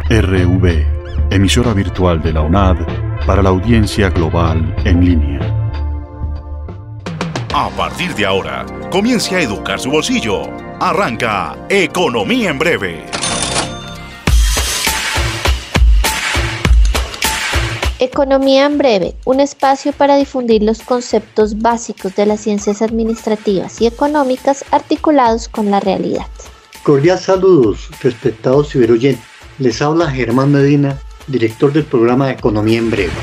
RV, emisora virtual de la UNAD para la audiencia global en línea. A partir de ahora, comience a educar su bolsillo. Arranca Economía en Breve. Economía en Breve, un espacio para difundir los conceptos básicos de las ciencias administrativas y económicas articulados con la realidad. Cordial saludos, respetados ciberoyentes. Les habla Germán Medina, director del programa Economía en Breve.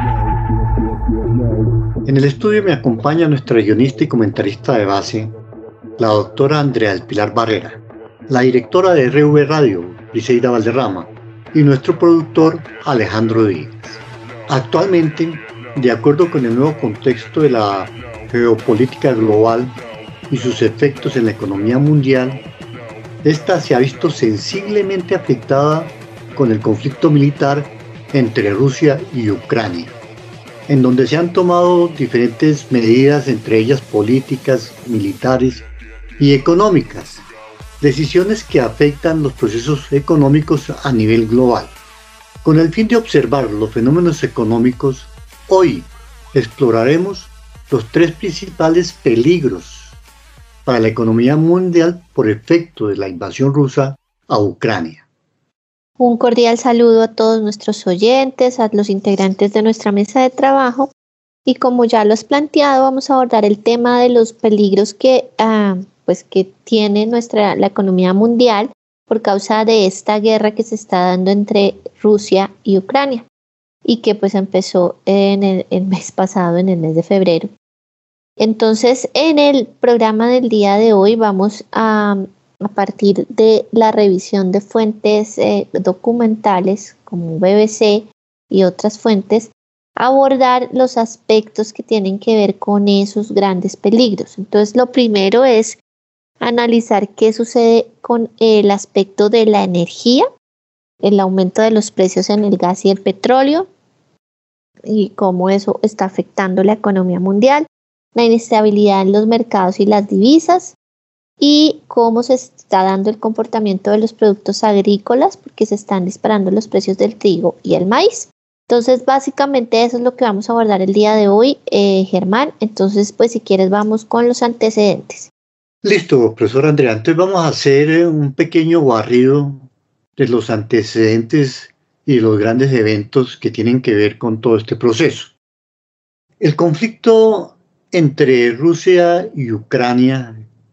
En el estudio me acompaña nuestra guionista y comentarista de base, la doctora Andrea del Pilar Barrera, la directora de RV Radio, Briseida Valderrama, y nuestro productor, Alejandro Díaz. Actualmente, de acuerdo con el nuevo contexto de la geopolítica global y sus efectos en la economía mundial, esta se ha visto sensiblemente afectada con el conflicto militar entre Rusia y Ucrania, en donde se han tomado diferentes medidas, entre ellas políticas, militares y económicas, decisiones que afectan los procesos económicos a nivel global. Con el fin de observar los fenómenos económicos, hoy exploraremos los tres principales peligros para la economía mundial por efecto de la invasión rusa a Ucrania. Un cordial saludo a todos nuestros oyentes, a los integrantes de nuestra mesa de trabajo, y como ya lo has planteado, vamos a abordar el tema de los peligros que tiene la economía mundial por causa de esta guerra que se está dando entre Rusia y Ucrania y que pues empezó en el mes pasado, en el mes de febrero. Entonces, en el programa del día de hoy vamos a partir de la revisión de fuentes documentales como BBC y otras fuentes, abordar los aspectos que tienen que ver con esos grandes peligros. Entonces, lo primero es analizar qué sucede con el aspecto de la energía, el aumento de los precios en el gas y el petróleo y cómo eso está afectando la economía mundial, la inestabilidad en los mercados y las divisas y cómo se está dando el comportamiento de los productos agrícolas porque se están disparando los precios del trigo y el maíz. Entonces, básicamente eso es lo que vamos a abordar el día de hoy, Germán. Entonces, pues si quieres vamos con los antecedentes. Listo, profesor Andrea. Entonces vamos a hacer un pequeño barrido de los antecedentes y los grandes eventos que tienen que ver con todo este proceso. El conflicto entre Rusia y Ucrania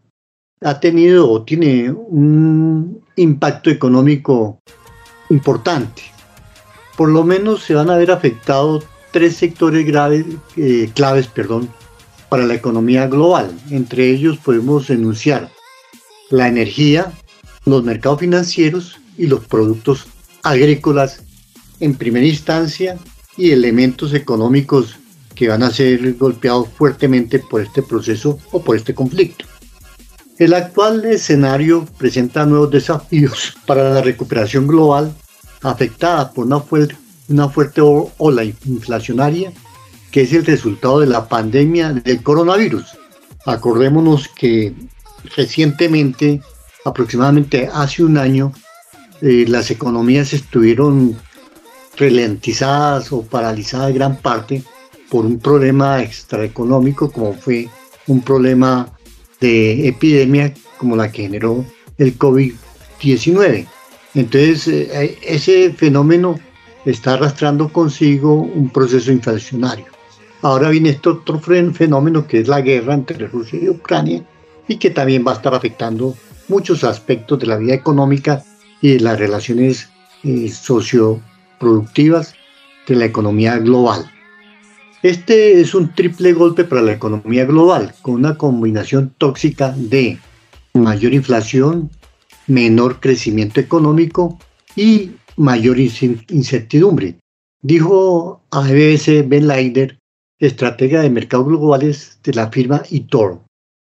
ha tenido o tiene un impacto económico importante. Por lo menos se van a ver afectados tres sectores claves para la economía global. Entre ellos podemos enunciar la energía, los mercados financieros y los productos agrícolas en primera instancia y elementos económicos que van a ser golpeados fuertemente por este proceso o por este conflicto. El actual escenario presenta nuevos desafíos para la recuperación global afectada por una fuerte ola inflacionaria que es el resultado de la pandemia del coronavirus. Acordémonos que recientemente, aproximadamente hace un año, las economías estuvieron ralentizadas o paralizadas gran parte por un problema extraeconómico como fue un problema de epidemia como la que generó el COVID-19. Entonces ese fenómeno está arrastrando consigo un proceso inflacionario. Ahora viene este otro fenómeno que es la guerra entre Rusia y Ucrania y que también va a estar afectando muchos aspectos de la vida económica y de las relaciones socioproductivas de la economía global. Este es un triple golpe para la economía global, con una combinación tóxica de mayor inflación, menor crecimiento económico y mayor incertidumbre. Dijo a BBC Ben Leider, estratega de mercados globales de la firma eToro.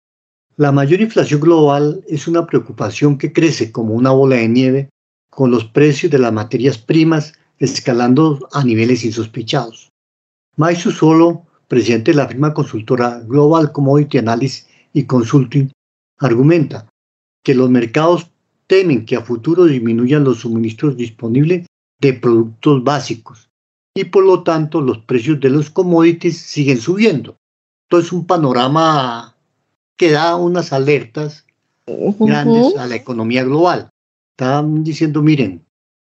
La mayor inflación global es una preocupación que crece como una bola de nieve con los precios de las materias primas escalando a niveles insospechados. Mike Susolo, presidente de la firma consultora Global Commodity Analysis y Consulting, argumenta que los mercados temen que a futuro disminuyan los suministros disponibles de productos básicos y por lo tanto los precios de los commodities siguen subiendo. Entonces un panorama que da unas alertas grandes a la economía global. Están diciendo, miren,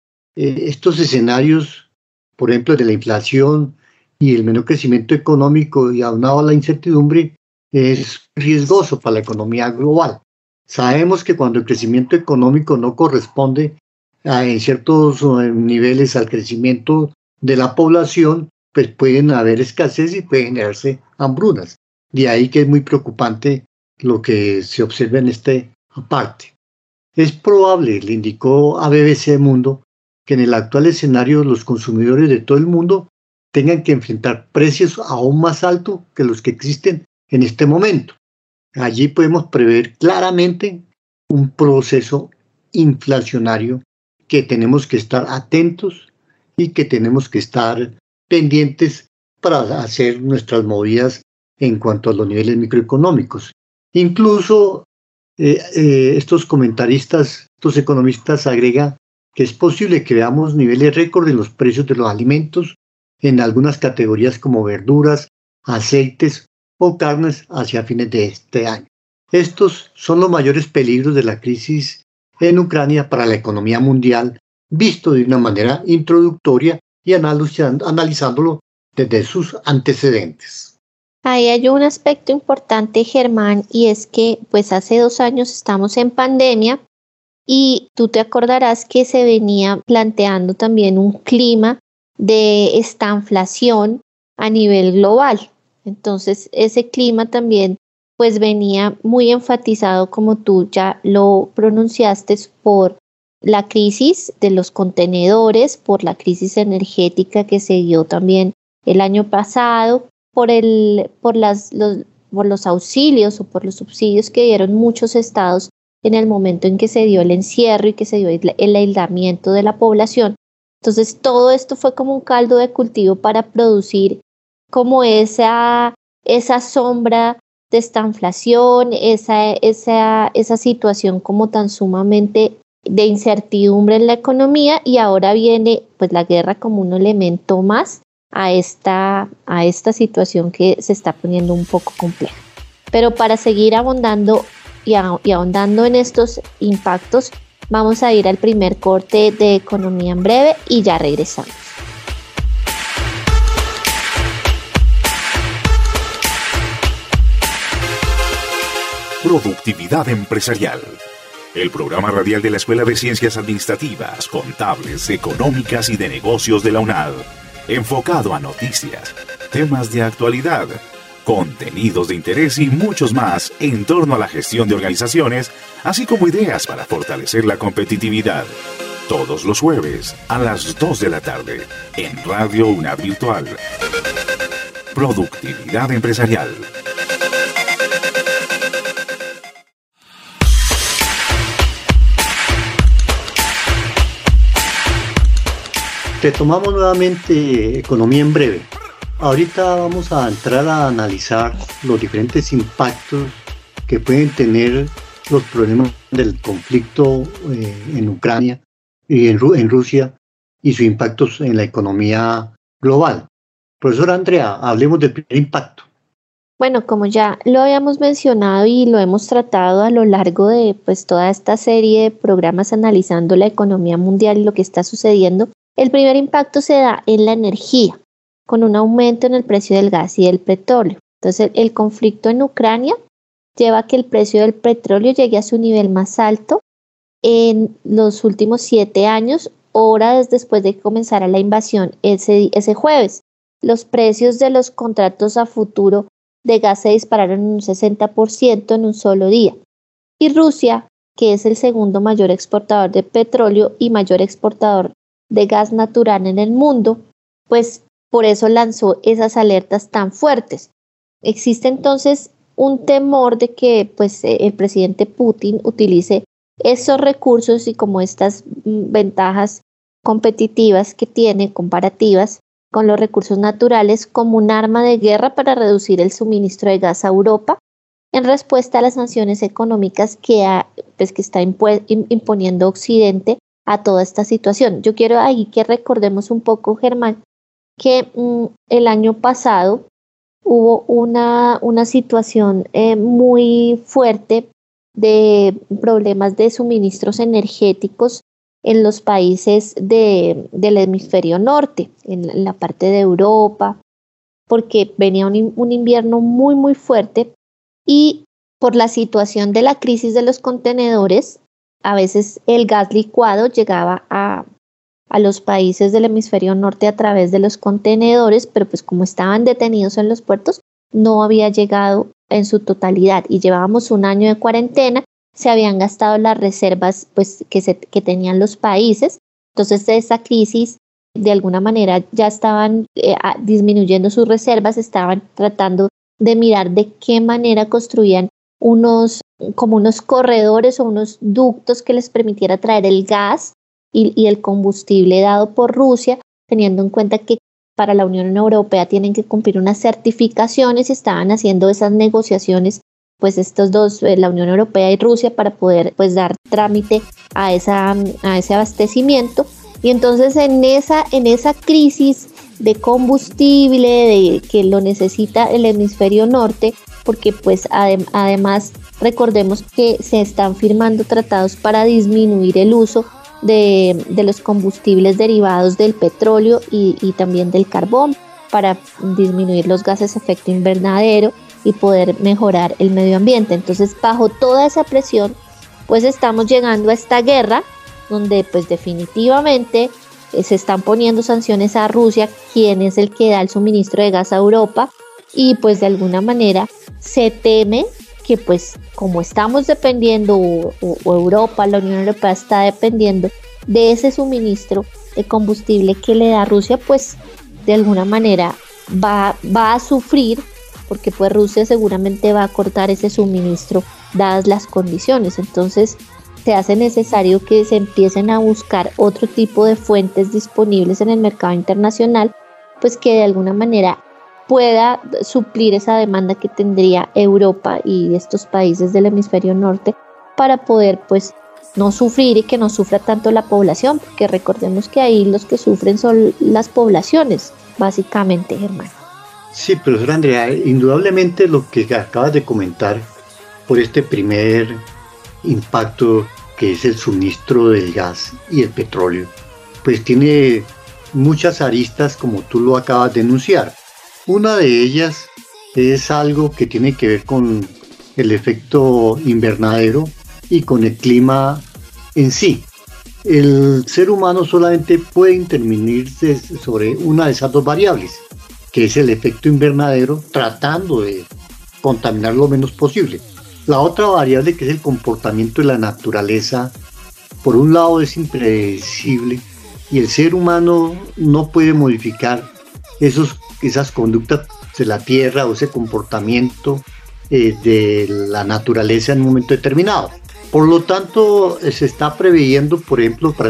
estos escenarios, por ejemplo, de la inflación y el menor crecimiento económico y aunado a la incertidumbre, es riesgoso para la economía global. Sabemos que cuando el crecimiento económico no corresponde en ciertos niveles al crecimiento de la población, pues pueden haber escasez y pueden generarse hambrunas. De ahí que es muy preocupante lo que se observa en esta parte. Es probable, le indicó a BBC Mundo, que en el actual escenario los consumidores de todo el mundo tengan que enfrentar precios aún más altos que los que existen en este momento. Allí podemos prever claramente un proceso inflacionario que tenemos que estar atentos y que tenemos que estar pendientes para hacer nuestras movidas en cuanto a los niveles microeconómicos. Incluso estos comentaristas, estos economistas agregan que es posible que veamos niveles récord en los precios de los alimentos en algunas categorías como verduras, aceites o carnes hacia fines de este año. Estos son los mayores peligros de la crisis en Ucrania para la economía mundial, visto de una manera introductoria y analizándolo desde sus antecedentes. Ahí hay un aspecto importante, Germán, y es que pues hace 2 años estamos en pandemia y tú te acordarás que se venía planteando también un clima de estanflación a nivel global. Entonces ese clima también pues venía muy enfatizado, como tú ya lo pronunciaste, por la crisis de los contenedores, por la crisis energética que se dio también el año pasado, por los auxilios o por los subsidios que dieron muchos estados en el momento en que se dio el encierro y que se dio el aislamiento de la población. Entonces todo esto fue como un caldo de cultivo para producir como esa sombra de estanflación, esa situación como tan sumamente de incertidumbre en la economía, y ahora viene pues la guerra como un elemento más a esta situación que se está poniendo un poco compleja. Pero para seguir abondando y ahondando en estos impactos, vamos a ir al primer corte de Economía en Breve y ya regresamos. Productividad Empresarial. El programa radial de la Escuela de Ciencias Administrativas, Contables, Económicas y de Negocios de la UNAD. Enfocado a noticias, temas de actualidad, contenidos de interés y muchos más en torno a la gestión de organizaciones, así como ideas para fortalecer la competitividad. Todos los jueves a las 2 de la tarde en Radio UNAD Virtual. Productividad Empresarial. Retomamos nuevamente Economía en Breve. Ahorita vamos a entrar a analizar los diferentes impactos que pueden tener los problemas del conflicto en Ucrania y en Rusia y sus impactos en la economía global. Profesora Andrea, hablemos del primer impacto. Bueno, como ya lo habíamos mencionado y lo hemos tratado a lo largo de pues toda esta serie de programas analizando la economía mundial y lo que está sucediendo, el primer impacto se da en la energía, con un aumento en el precio del gas y del petróleo. Entonces, el conflicto en Ucrania lleva a que el precio del petróleo llegue a su nivel más alto en los últimos 7 años, horas después de que comenzara la invasión ese jueves. Los precios de los contratos a futuro de gas se dispararon en un 60% en un solo día. Y Rusia, que es el segundo mayor exportador de petróleo y mayor exportador de gas natural en el mundo, pues por eso lanzó esas alertas tan fuertes. Existe entonces un temor de que pues el presidente Putin utilice esos recursos y como estas ventajas competitivas que tiene, comparativas con los recursos naturales, como un arma de guerra para reducir el suministro de gas a Europa en respuesta a las sanciones económicas que está imponiendo Occidente a toda esta situación. Yo quiero ahí que recordemos un poco, Germán, que el año pasado hubo una situación muy fuerte de problemas de suministros energéticos en los países del hemisferio norte, en la parte de Europa, porque venía un invierno muy, muy fuerte y por la situación de la crisis de los contenedores, a veces el gas licuado llegaba a los países del hemisferio norte a través de los contenedores, pero pues como estaban detenidos en los puertos, no había llegado en su totalidad y llevábamos un año de cuarentena, se habían gastado las reservas pues, que tenían los países, entonces esa crisis de alguna manera ya estaban disminuyendo sus reservas, estaban tratando de mirar de qué manera construían como unos corredores o unos ductos que les permitiera traer el gas y el combustible dado por Rusia, teniendo en cuenta que para la Unión Europea tienen que cumplir unas certificaciones y estaban haciendo esas negociaciones, pues estos dos, la Unión Europea y Rusia, para poder pues dar trámite a ese abastecimiento. Y entonces en esa crisis de combustible, de que lo necesita el hemisferio norte, porque pues además recordemos que se están firmando tratados para disminuir el uso de los combustibles derivados del petróleo y también del carbón para disminuir los gases de efecto invernadero y poder mejorar el medio ambiente. Entonces, bajo toda esa presión, pues estamos llegando a esta guerra donde pues definitivamente se están poniendo sanciones a Rusia, quien es el que da el suministro de gas a Europa, y pues de alguna manera se teme que pues como estamos dependiendo o Europa, la Unión Europea está dependiendo de ese suministro de combustible que le da Rusia, pues de alguna manera va a sufrir, porque pues Rusia seguramente va a cortar ese suministro dadas las condiciones. Entonces se hace necesario que se empiecen a buscar otro tipo de fuentes disponibles en el mercado internacional, pues que de alguna manera pueda suplir esa demanda que tendría Europa y estos países del hemisferio norte para poder pues no sufrir y que no sufra tanto la población, porque recordemos que ahí los que sufren son las poblaciones, básicamente, Germán. Sí, profesora Andrea, indudablemente lo que acabas de comentar por este primer impacto que es el suministro del gas y el petróleo, pues tiene muchas aristas como tú lo acabas de enunciar. Una de ellas es algo que tiene que ver con el efecto invernadero y con el clima en sí. El ser humano solamente puede intervenir sobre una de esas dos variables, que es el efecto invernadero, tratando de contaminar lo menos posible. La otra variable, que es el comportamiento de la naturaleza, por un lado es impredecible y el ser humano no puede modificar esas conductas de la tierra o ese comportamiento de la naturaleza en un momento determinado. Por lo tanto, se está preveyendo, por ejemplo, para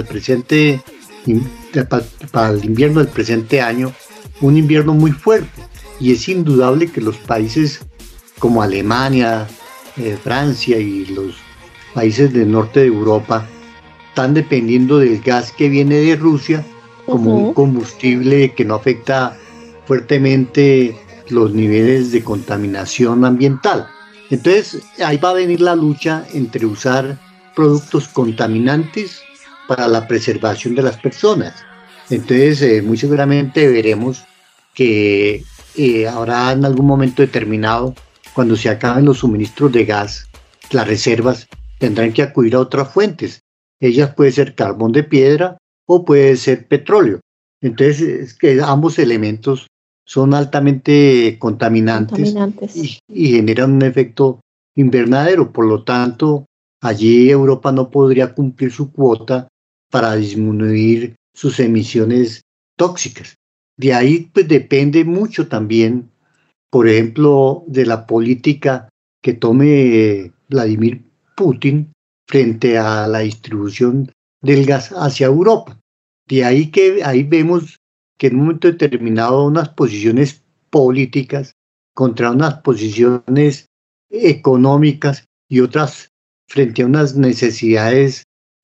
el invierno del presente año, un invierno muy fuerte, y es indudable que los países como Alemania, Francia y los países del norte de Europa están dependiendo del gas que viene de Rusia como un combustible que no afecta fuertemente los niveles de contaminación ambiental. Entonces ahí va a venir la lucha entre usar productos contaminantes para la preservación de las personas. Entonces muy seguramente veremos que habrá en algún momento determinado, cuando se acaben los suministros de gas, las reservas tendrán que acudir a otras fuentes. Ellas puede ser carbón de piedra o puede ser petróleo. Entonces es que ambos elementos son altamente contaminantes. Y generan un efecto invernadero. Por lo tanto, allí Europa no podría cumplir su cuota para disminuir sus emisiones tóxicas. De ahí pues depende mucho también, por ejemplo, de la política que tome Vladimir Putin frente a la distribución del gas hacia Europa. De ahí que ahí vemos que en un momento determinado unas posiciones políticas contra unas posiciones económicas y otras frente a unas necesidades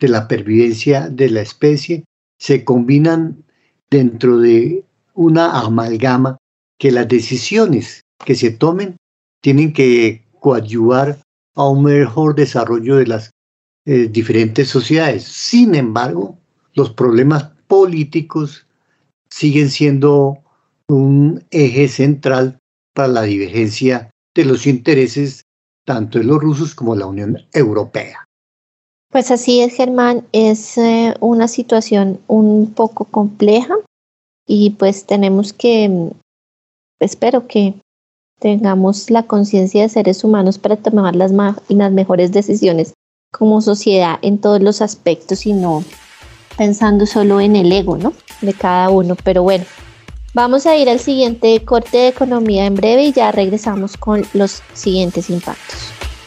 de la pervivencia de la especie se combinan dentro de una amalgama que las decisiones que se tomen tienen que coadyuvar a un mejor desarrollo de las diferentes sociedades. Sin embargo, los problemas políticos siguen siendo un eje central para la divergencia de los intereses tanto de los rusos como de la Unión Europea. Pues así es, Germán, es una situación un poco compleja y pues tenemos que, espero que tengamos la conciencia de seres humanos para tomar las mejores decisiones como sociedad en todos los aspectos y no pensando solo en el ego, ¿no?, de cada uno. Pero bueno, vamos a ir al siguiente corte de economía en breve y ya regresamos con los siguientes impactos.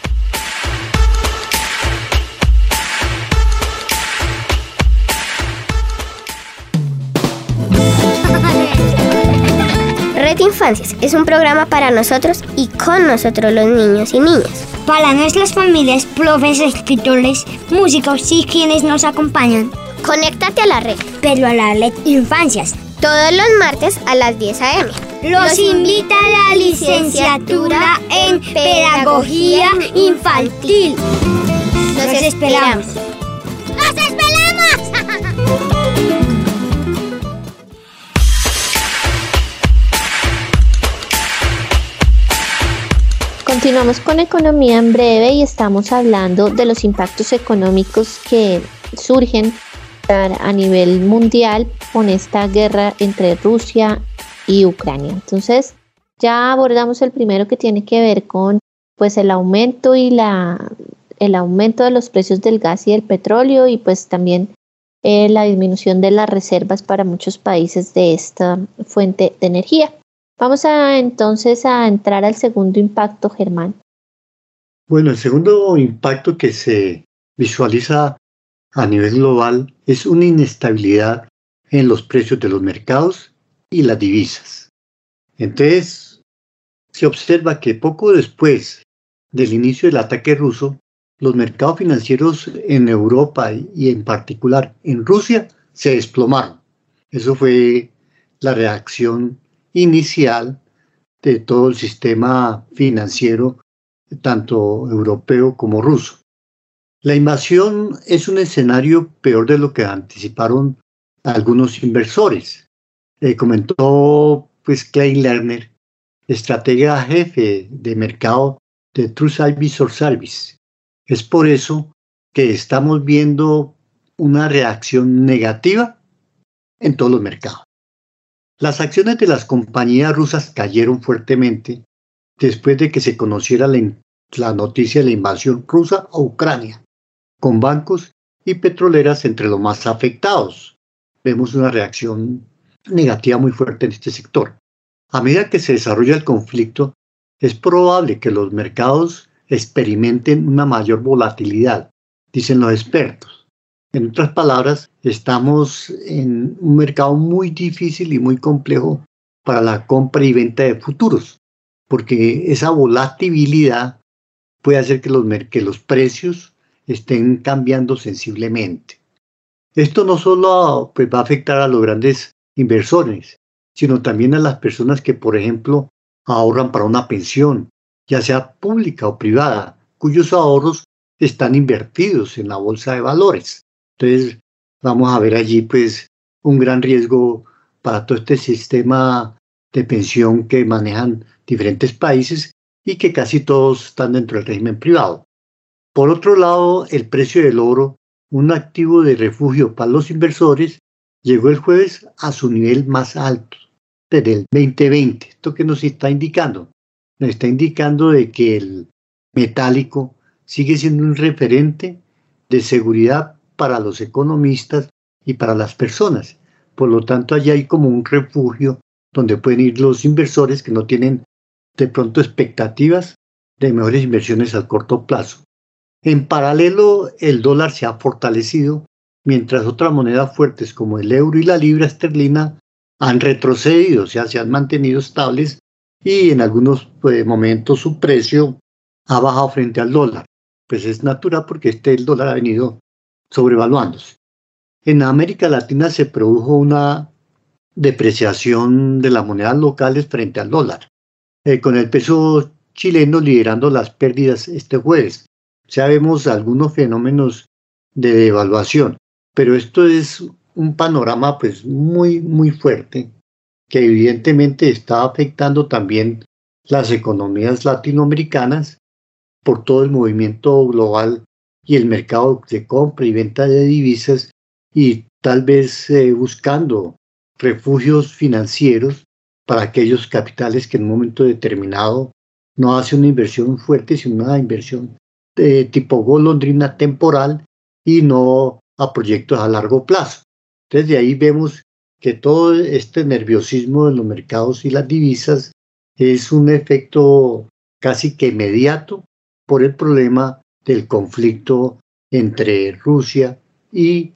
Red Infancias es un programa para nosotros y con nosotros los niños y niñas. Para nuestras familias, profes, escritores, músicos y quienes nos acompañan. Conéctate a la red, pero a la Red Infancias. Todos los martes a las 10 a.m. Los invita a la licenciatura en Pedagogía Infantil. Los esperamos. ¡Los esperamos! Continuamos con economía en breve y estamos hablando de los impactos económicos que surgen a nivel mundial con esta guerra entre Rusia y Ucrania. Entonces, ya abordamos el primero, que tiene que ver con pues el aumento y el aumento de los precios del gas y del petróleo, y pues también la disminución de las reservas para muchos países de esta fuente de energía. Vamos entonces a entrar al segundo impacto, Germán. Bueno, el segundo impacto que se visualiza a nivel global es una inestabilidad en los precios de los mercados y las divisas. Entonces, se observa que poco después del inicio del ataque ruso, los mercados financieros en Europa y en particular en Rusia se desplomaron. Eso fue la reacción inicial de todo el sistema financiero, tanto europeo como ruso. La invasión es un escenario peor de lo que anticiparon algunos inversores. Comentó Klein Lerner, estratega jefe de mercado de Trust Advisor Service. Es por eso que estamos viendo una reacción negativa en todos los mercados. Las acciones de las compañías rusas cayeron fuertemente después de que se conociera la noticia de la invasión rusa a Ucrania, con bancos y petroleras entre los más afectados. Vemos una reacción negativa muy fuerte en este sector. A medida que se desarrolla el conflicto, es probable que los mercados experimenten una mayor volatilidad, dicen los expertos. En otras palabras, estamos en un mercado muy difícil y muy complejo para la compra y venta de futuros, porque esa volatilidad puede hacer que los precios estén cambiando sensiblemente. Esto no solo va a afectar a los grandes inversores, sino también a las personas que, por ejemplo, ahorran para una pensión, ya sea pública o privada, cuyos ahorros están invertidos en la bolsa de valores. Entonces, vamos a ver allí un gran riesgo para todo este sistema de pensión que manejan diferentes países y que casi todos están dentro del régimen privado. Por otro lado, el precio del oro, un activo de refugio para los inversores, llegó el jueves a su nivel más alto desde el 2020. ¿Esto qué nos está indicando? Nos está indicando de que el metálico sigue siendo un referente de seguridad para los economistas y para las personas. Por lo tanto, allí hay como un refugio donde pueden ir los inversores que no tienen de pronto expectativas de mejores inversiones a corto plazo. En paralelo, el dólar se ha fortalecido, mientras otras monedas fuertes como el euro y la libra esterlina han retrocedido, o sea, se han mantenido estables y en algunos momentos su precio ha bajado frente al dólar. Pues es natural porque el dólar ha venido sobrevaluándose. En América Latina se produjo una depreciación de las monedas locales frente al dólar, con el peso chileno liderando las pérdidas este jueves. Ya vemos algunos fenómenos de devaluación, pero esto es un panorama pues muy, muy fuerte que evidentemente está afectando también las economías latinoamericanas por todo el movimiento global y el mercado de compra y venta de divisas y tal vez buscando refugios financieros para aquellos capitales que en un momento determinado no hace una inversión fuerte, sino una inversión de tipo golondrina temporal y no a proyectos a largo plazo. Entonces de ahí vemos que todo este nerviosismo de los mercados y las divisas es un efecto casi que inmediato por el problema del conflicto entre Rusia y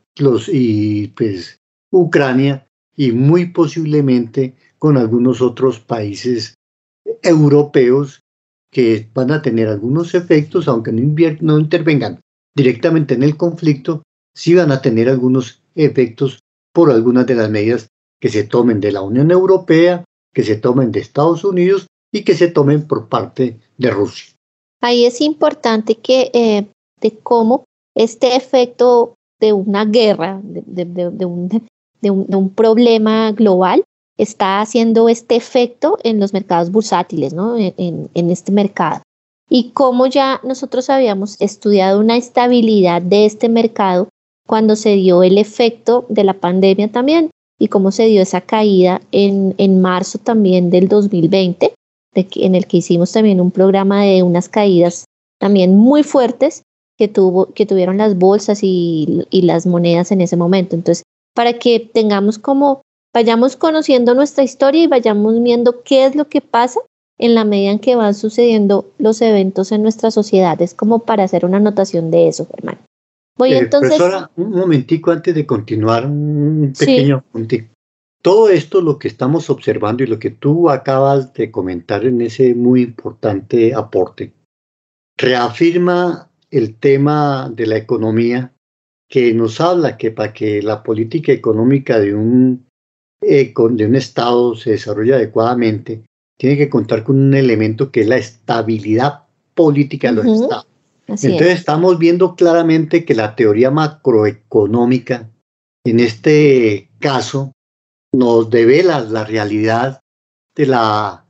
Ucrania y muy posiblemente con algunos otros países europeos que van a tener algunos efectos, aunque no intervengan directamente en el conflicto, sí van a tener algunos efectos por algunas de las medidas que se tomen de la Unión Europea, que se tomen de Estados Unidos y que se tomen por parte de Rusia. Ahí es importante que de cómo este efecto de una guerra, de un problema global, está haciendo este efecto en los mercados bursátiles, ¿no? En este mercado. Y cómo ya nosotros habíamos estudiado una estabilidad de este mercado cuando se dio el efecto de la pandemia también, y cómo se dio esa caída en marzo también del 2020, en el que hicimos también un programa de unas caídas también muy fuertes que tuvieron las bolsas y las monedas en ese momento. Entonces, para que vayamos conociendo nuestra historia y vayamos viendo qué es lo que pasa en la medida en que van sucediendo los eventos en nuestra sociedad. Es como para hacer una anotación de eso, Germán. Profesora, un momentico antes de continuar, un pequeño puntito. Todo esto, lo que estamos observando y lo que tú acabas de comentar en ese muy importante aporte, reafirma el tema de la economía, que nos habla que para que la política económica de un Estado se desarrolle adecuadamente, tiene que contar con un elemento que es la estabilidad política de los Estados. Entonces estamos viendo claramente que la teoría macroeconómica, en este caso, nos devela la realidad de la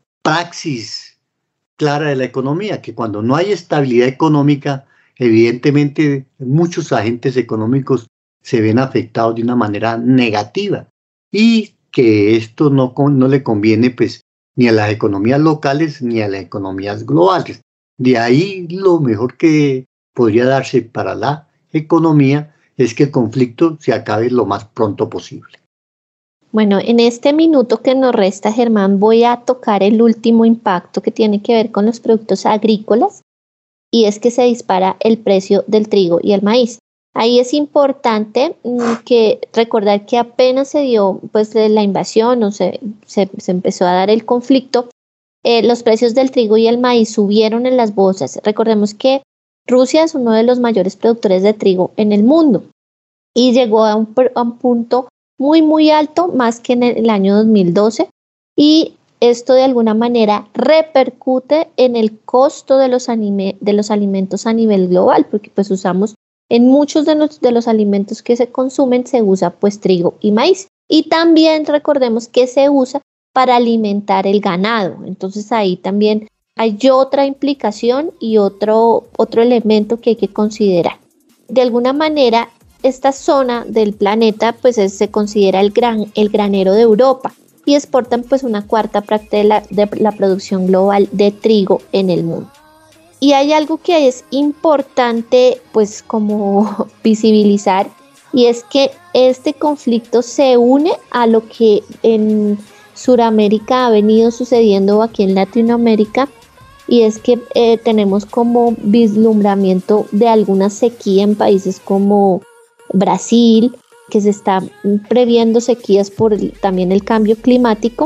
praxis clara de la economía, que cuando no hay estabilidad económica, evidentemente muchos agentes económicos se ven afectados de una manera negativa y que esto no le conviene pues ni a las economías locales ni a las economías globales. De ahí lo mejor que podría darse para la economía es que el conflicto se acabe lo más pronto posible. Bueno, en este minuto que nos resta, Germán, voy a tocar el último impacto que tiene que ver con los productos agrícolas, y es que se dispara el precio del trigo y el maíz. Ahí es importante recordar que apenas se dio pues la invasión o se empezó a dar el conflicto, los precios del trigo y el maíz subieron en las bolsas. Recordemos que Rusia es uno de los mayores productores de trigo en el mundo y llegó a un punto muy, muy alto, más que en el año 2012, y esto de alguna manera repercute en el costo de los alimentos a nivel global, porque pues usamos en muchos de los alimentos que se consumen, se usa pues trigo y maíz, y también recordemos que se usa para alimentar el ganado. Entonces ahí también hay otra implicación y otro elemento que hay que considerar. De alguna manera, esta zona del planeta pues se considera el granero de Europa y exportan pues una cuarta parte de la producción global de trigo en el mundo. Y hay algo que es importante pues como visibilizar, y es que este conflicto se une a lo que en Sudamérica ha venido sucediendo aquí en Latinoamérica, y es que tenemos como vislumbramiento de alguna sequía en países como Brasil, que se está previendo sequías por también el cambio climático,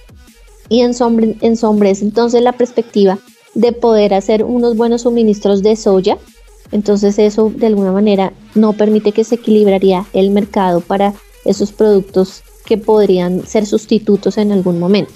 y ensombrece entonces la perspectiva de poder hacer unos buenos suministros de soya Entonces eso de alguna manera no permite que se equilibraría el mercado para esos productos que podrían ser sustitutos en algún momento.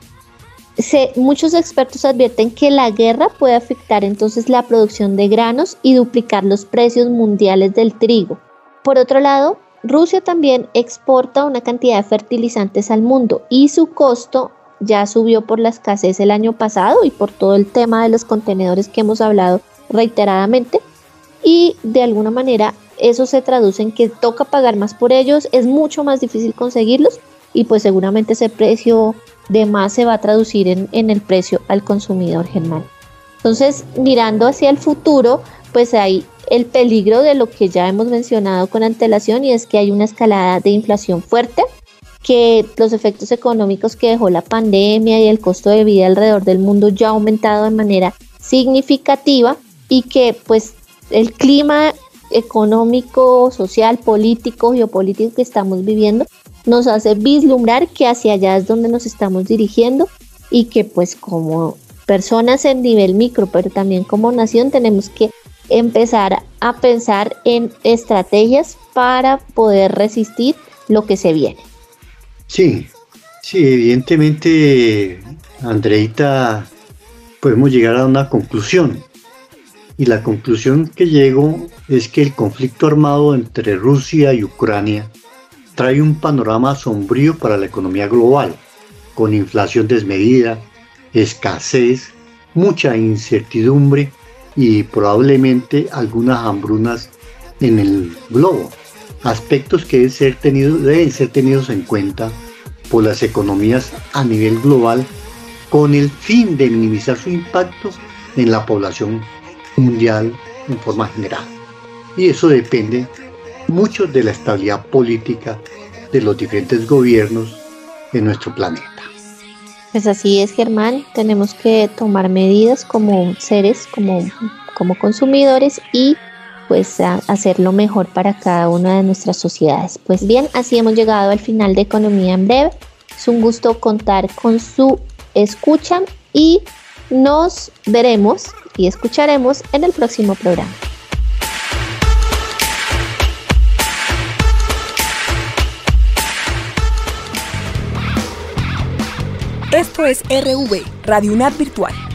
Muchos expertos advierten que la guerra puede afectar entonces la producción de granos y duplicar los precios mundiales del trigo. Por otro lado, Rusia también exporta una cantidad de fertilizantes al mundo y su costo ya subió por la escasez el año pasado y por todo el tema de los contenedores que hemos hablado reiteradamente, y de alguna manera eso se traduce en que toca pagar más por ellos, es mucho más difícil conseguirlos y pues seguramente ese precio de más se va a traducir en el precio al consumidor, Germán. Entonces, mirando hacia el futuro, pues hay el peligro de lo que ya hemos mencionado con antelación, y es que hay una escalada de inflación fuerte, que los efectos económicos que dejó la pandemia y el costo de vida alrededor del mundo ya ha aumentado de manera significativa, y que pues el clima económico, social, político, geopolítico que estamos viviendo nos hace vislumbrar que hacia allá es donde nos estamos dirigiendo, y que pues como personas en nivel micro, pero también como nación, tenemos que empezar a pensar en estrategias para poder resistir lo que se viene. Sí, evidentemente, Andreita, podemos llegar a una conclusión. Y la conclusión que llego es que el conflicto armado entre Rusia y Ucrania trae un panorama sombrío para la economía global, con inflación desmedida, escasez, mucha incertidumbre y probablemente algunas hambrunas en el globo. Aspectos que deben ser tenidos en cuenta por las economías a nivel global con el fin de minimizar su impacto en la población mundial en forma general. Y eso depende mucho de la estabilidad política de los diferentes gobiernos de nuestro planeta. Pues así es, Germán, tenemos que tomar medidas como seres, como consumidores, y pues hacer lo mejor para cada una de nuestras sociedades. Pues bien, así hemos llegado al final de Economía en Breve. Es un gusto contar con su escucha y nos veremos y escucharemos en el próximo programa. Esto es RV, Radio UNAD Virtual.